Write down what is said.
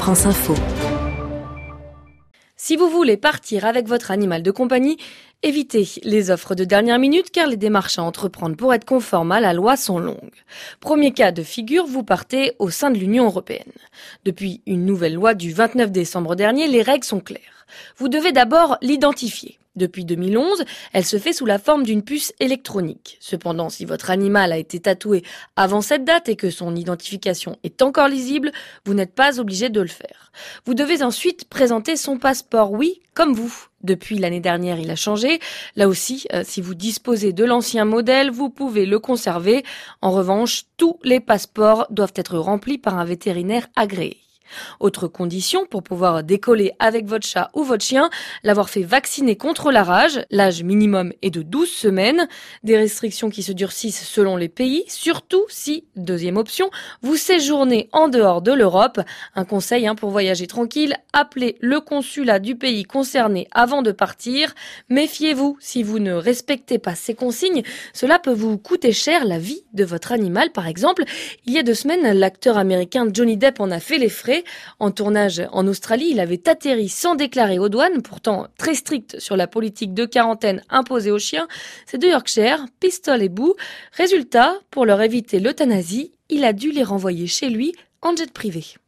France Info. Si vous voulez partir avec votre animal de compagnie, évitez les offres de dernière minute car les démarches à entreprendre pour être conformes à la loi sont longues. Premier cas de figure, vous partez au sein de l'Union européenne. Depuis une nouvelle loi du 29 décembre dernier, les règles sont claires. Vous devez d'abord l'identifier. Depuis 2011, elle se fait sous la forme d'une puce électronique. Cependant, si votre animal a été tatoué avant cette date et que son identification est encore lisible, vous n'êtes pas obligé de le faire. Vous devez ensuite présenter son passeport, oui, comme vous. Depuis l'année dernière, il a changé. Là aussi, si vous disposez de l'ancien modèle, vous pouvez le conserver. En revanche, tous les passeports doivent être remplis par un vétérinaire agréé. Autre condition pour pouvoir décoller avec votre chat ou votre chien, l'avoir fait vacciner contre la rage. L'âge minimum est de 12 semaines. Des restrictions qui se durcissent selon les pays, surtout si, deuxième option, vous séjournez en dehors de l'Europe. Un conseil pour voyager tranquille, appelez le consulat du pays concerné avant de partir. Méfiez-vous, si vous ne respectez pas ces consignes, cela peut vous coûter cher la vie de votre animal. Par exemple, il y a 2 semaines, l'acteur américain Johnny Depp en a fait les frais. En tournage en Australie, il avait atterri sans déclarer aux douanes, pourtant très strict sur la politique de quarantaine imposée aux chiens. C'est de Yorkshire, pistole et bout. Résultat, pour leur éviter l'euthanasie, il a dû les renvoyer chez lui en jet privé.